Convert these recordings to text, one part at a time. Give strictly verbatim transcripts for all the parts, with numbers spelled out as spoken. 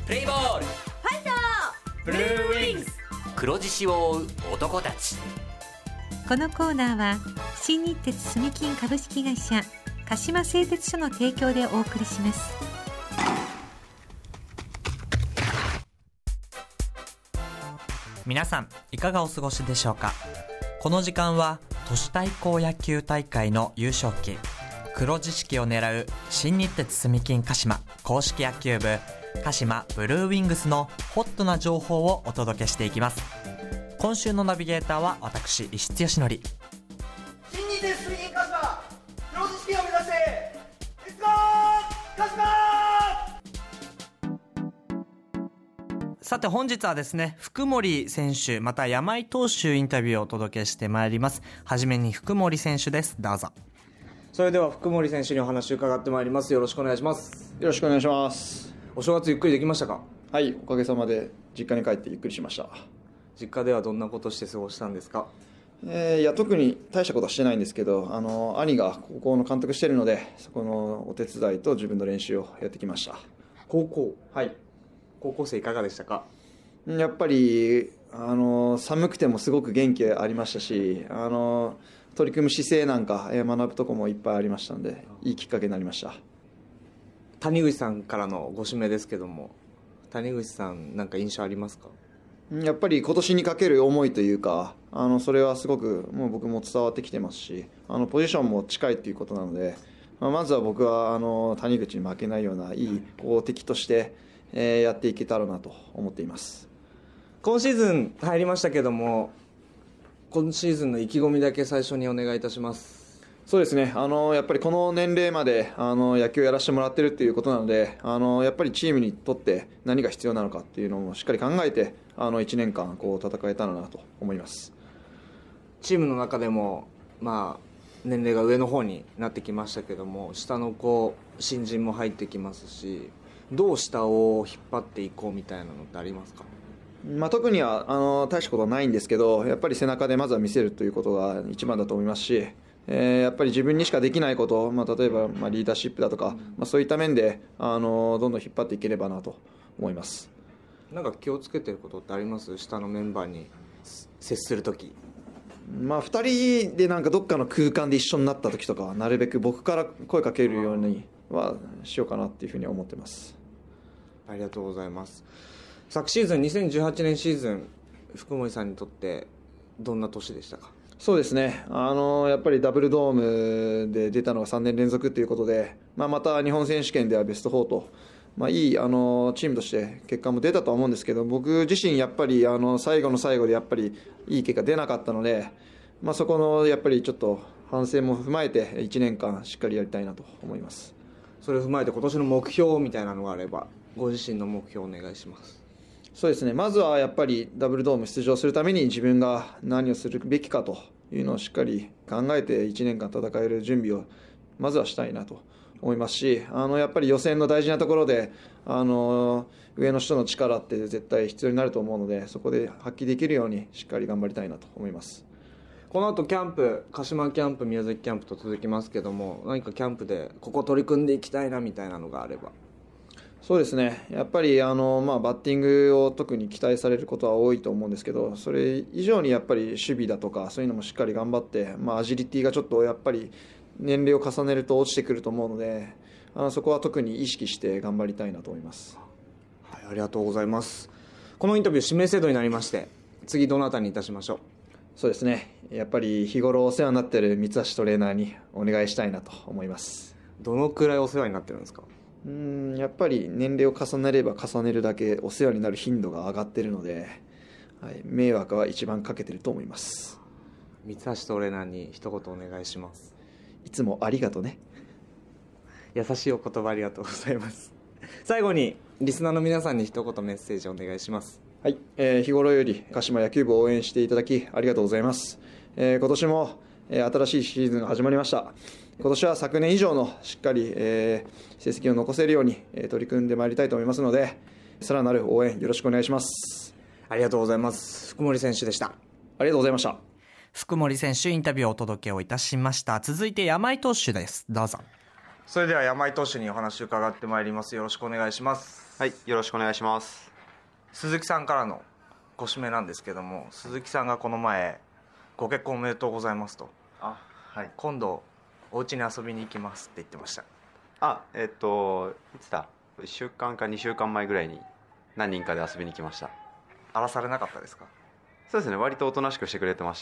プレイボール、 ファイト、 ブルーウィングス、黒獅子を追う男たち。 このコーナーは新日鉄住金株式会社鹿島製鉄所の提供でお送りします。 皆さんいかがお過ごしでしょうか。この時間は都市対抗野球大会の優勝旗黒獅子を狙う新日鉄住金鹿島公式野球部鹿島ブルーウィングスのホットな情報をお届けしていきます。今週のナビゲーターは私石津義則。 新日鉄住金鹿島黒獅子を目指せ、レッツゴー鹿島。 さて本日はですね、福森選手また山井投手インタビューをお届けしてまいります。はじめに福森選手です。どうぞ。 それでは福森選手にお話を伺ってまいります。よろしくお願いします。 よろしくお願いします。 お正月ゆっくりできましたか？ はい、おかげさまで実家に帰ってゆっくりしました。 実家ではどんなことして過ごしたんですか？ えー、いや特に大したことはしてないんですけど、あの兄が高校の監督しているので、そこのお手伝いと自分の練習をやってきました。 高校、 はい、 高校生いかがでしたか？ やっぱりあの寒くてもすごく元気ありましたし、あの取り組む姿勢なんか学ぶとこもいっぱいありましたので、いいきっかけになりました。 谷口さんからのご指名ですけども、谷口さん何か印象ありますか？ やっぱり今年にかける思いというか、あのそれはすごくもう僕も伝わってきてますし、あのポジションも近いということなので、まあ、まずは僕はあの谷口に負けないようないいこう敵として、えー、やっていけたらなと思っています。 今シーズン入りましたけども、今シーズンの意気込みだけ最初にお願いいたします。 そうですね、あのやっぱりこの年齢まであの野球をやらせてもらっているということなので、あのやっぱりチームにとって何が必要なのかっていうのもしっかり考えて、あのいちねんかんこう戦えたらなと思います。 チームの中でも、まあ、年齢が上の方になってきましたけども、下の子新人も入ってきますし、どう下を引っ張っていこうみたいなのってありますか？ まあ、特にはあの大したことはないんですけど、やっぱり背中でまずは見せるということが一番だと思いますし、えー、やっぱり自分にしかできないこと、まあ、例えばまあリーダーシップだとか、まあ、そういった面であのどんどん引っ張っていければなと思います。 なんか気をつけてることってあります？下のメンバーに接するとき。 まあ、ふたりでなんかどっかの空間で一緒になったときとかは、なるべく僕から声かけるようにはしようかなっていうふうに思ってます。 ありがとうございます。昨シーズンにせんじゅうはちねんシーズン、福森さんにとってどんな年でしたか？ そうですね、あのやっぱりダブルドームで出たのがさんねん連続ということで、まあ、また日本選手権ではベストフォーと、まあ、いいあのチームとして結果も出たとは思うんですけど、僕自身やっぱりあの最後の最後でやっぱりいい結果出なかったので、まあ、そこのやっぱりちょっと反省も踏まえていちねんかんしっかりやりたいなと思います。 それを踏まえて今年の目標みたいなのがあれば、ご自身の目標をお願いします。 そうですね、まずはやっぱりダブルドーム出場するために自分が何をするべきかというのをしっかり考えていちねんかん戦える準備をまずはしたいなと思いますし、あのやっぱり予選の大事なところであの上の人の力って絶対必要になると思うので、そこで発揮できるようにしっかり頑張りたいなと思います。 この後キャンプ、鹿島キャンプ、宮崎キャンプと続きますけども、何かキャンプでここ取り組んでいきたいなみたいなのがあれば。 そうですね、やっぱりあの、まあ、バッティングを特に期待されることは多いと思うんですけど、それ以上にやっぱり守備だとかそういうのもしっかり頑張って、まあ、アジリティがちょっとやっぱり年齢を重ねると落ちてくると思うので、あのそこは特に意識して頑張りたいなと思います。 はい、ありがとうございます。このインタビュー指名制度になりまして、次どなたにいたしましょう？ そうですね、やっぱり日頃お世話になっている三橋トレーナーにお願いしたいなと思います。 どのくらいお世話になってるんですか？ うーんやっぱり年齢を重ねれば重ねるだけお世話になる頻度が上がっているので、はい、迷惑は一番かけていると思います。 三橋トレーナーに一言お願いします。 いつもありがとね。 優しいお言葉ありがとうございます。最後にリスナーの皆さんに一言メッセージお願いします。 はい、えー、日頃より鹿島野球部を応援していただきありがとうございます。えー、今年も、えー、新しいシーズンが始まりました。今年は昨年以上のしっかり、えー、成績を残せるように、えー、取り組んでまいりたいと思いますので、さらなる応援よろしくお願いします。 ありがとうございます。福森選手でした。 ありがとうございました。 福森選手インタビューをお届けをいたしました。続いて山井投手です。どうぞ。 それでは山井投手にお話を伺ってまいります。よろしくお願いします。 はい、よろしくお願いします。 鈴木さんからのご指名なんですけども、鈴木さんがこの前ご結婚おめでとうございますと、 あ、はい、 今度お家に遊びに行きますって言ってました。 あ、えっといつだ、いっしゅうかんかにしゅうかんまえぐらいに何人かで遊びに来ました。 荒らされなかったですか？ そうですね、割とおとなしくしてくれてました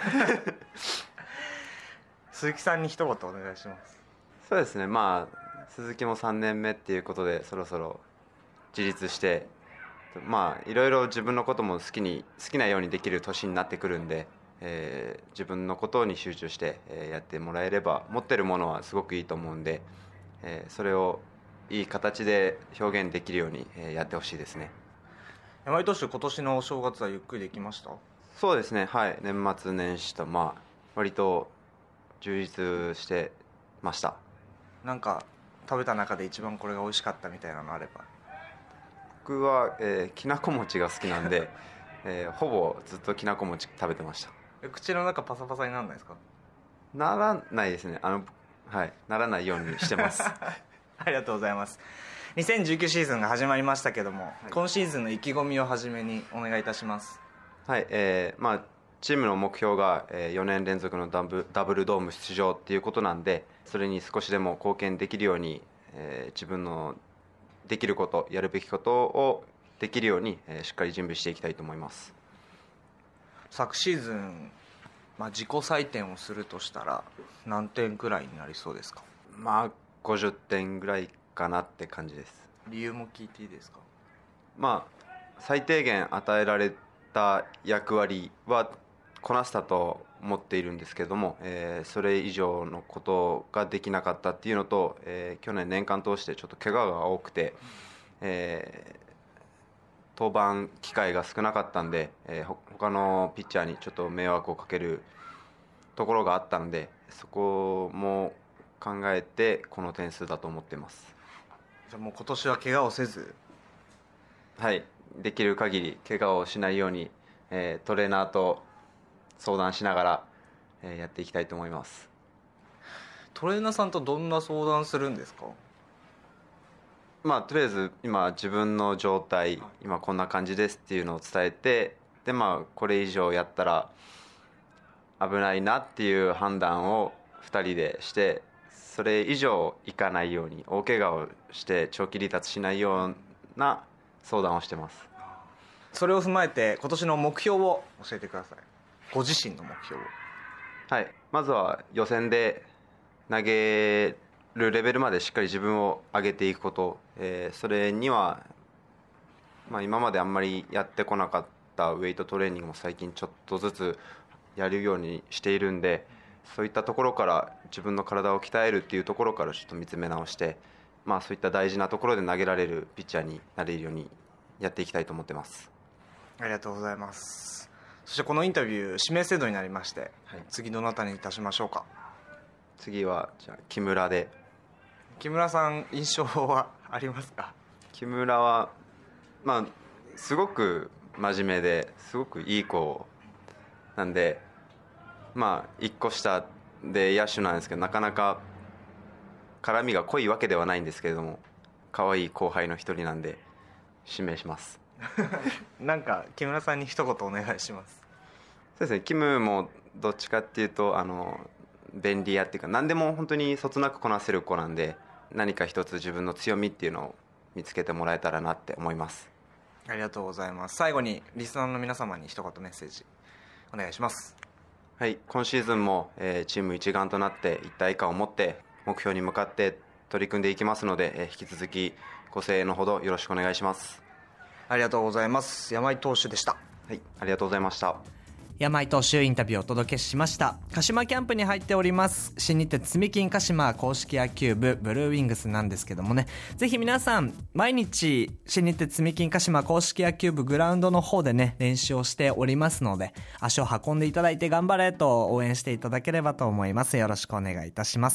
鈴木さんに一言お願いします。 そうですね、まあ鈴木もさんねんめっていうことでそろそろ自立して、まあいろいろ自分のことも好きに好きなようにできる年になってくるんで、えー、自分のことに集中して、えー、やってもらえれば、持ってるものはすごくいいと思うんで、えー、それをいい形で表現できるように、えー、やってほしいですね。 山井投手、今年のお正月はゆっくりできました？ そうですね、はい、年末年始と、まあ割と充実してました。 なんか食べた中で一番これが美味しかったみたいなのあれば。 僕は、えー、きなこ餅が好きなんで、えー、ほぼずっときなこ餅食べてました。 口の中パサパサにならないですか？ ならないですね、あの、はい、ならないようにしてますありがとうございます。にせんじゅうきゅうシーズンが始まりましたけども、はい、今シーズンの意気込みをはじめにお願いいたします。 はい、えーまあ、チームの目標がよねん連続のダブ、ダブルドーム出場っていうことなんで、それに少しでも貢献できるように、えー、自分のできること、やるべきことをできるように、えー、しっかり準備していきたいと思います。 昨シーズン、まあ、自己採点をするとしたら何点くらいになりそうですか？ まあごじゅってんぐらいかなって感じです。 理由も聞いていいですか？ まあ最低限与えられた役割はこなしたと思っているんですけども、えー、それ以上のことができなかったっていうのと、えー、去年年間通してちょっと怪我が多くて、えー、登板機会が少なかったんで、えー、他のピッチャーにちょっと迷惑をかけるところがあったので、そこも考えてこの点数だと思っています。 じゃあもう今年は怪我をせず、 はい、できる限り怪我をしないように、えー、トレーナーと相談しながら、えー、やっていきたいと思います。 トレーナーさんとどんな相談するんですか？ まあとりあえず今自分の状態、今こんな感じですっていうのを伝えて、でまあこれ以上やったら危ないなっていう判断をふたりでして、それ以上いかないように、大怪我をして長期離脱しないような相談をしてます。 それを踏まえて今年の目標を教えてください。ご自身の目標を。 はい、まずは予選で投げるレベルまでしっかり自分を上げていくこと、えー、それには、まあ、今まであんまりやってこなかったウェイトトレーニングも最近ちょっとずつやるようにしているんで、そういったところから自分の体を鍛えるっていうところからちょっと見つめ直して、まあ、そういった大事なところで投げられるピッチャーになれるようにやっていきたいと思ってます。 ありがとうございます。そしてこのインタビュー指名制度になりまして、はい、次どなたにいたしましょうか？ 次はじゃあ木村で。 木村さん、印象はありますか？ 木村は、まあ、すごく真面目ですごくいい子なんで、まあいっこ下で野手なんですけど、なかなか絡みが濃いわけではないんですけれども、可愛い後輩の一人なんで指名しますなんか木村さんに一言お願いします。 そうですね、キムもどっちかっていうとあの便利屋っていうか、何でも本当にそつなくこなせる子なんで、何か一つ自分の強みっていうのを見つけてもらえたらなって思います。 ありがとうございます。最後にリスナーの皆様に一言メッセージお願いします。 はい、今シーズンも、えー、チーム一丸となって一体感を持って目標に向かって取り組んでいきますので、えー、引き続きご声援のほどよろしくお願いします。 ありがとうございます。山井投手でした。 はい、ありがとうございました。 山井投手インタビューをお届けしました。鹿島キャンプに入っております新日鉄住金鹿島公式野球部ブルーウィングスなんですけどもね、ぜひ皆さん毎日新日鉄住金鹿島公式野球部グラウンドの方でね練習をしておりますので、足を運んでいただいて頑張れと応援していただければと思います。よろしくお願いいたします。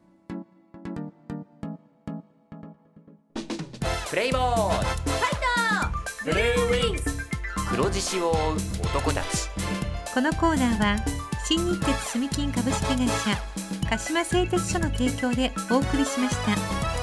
プレイボールファイトブルーウィングス、黒獅子を追う男たち。 このコーナーは新日鉄住金株式会社鹿島製鉄所の提供でお送りしました。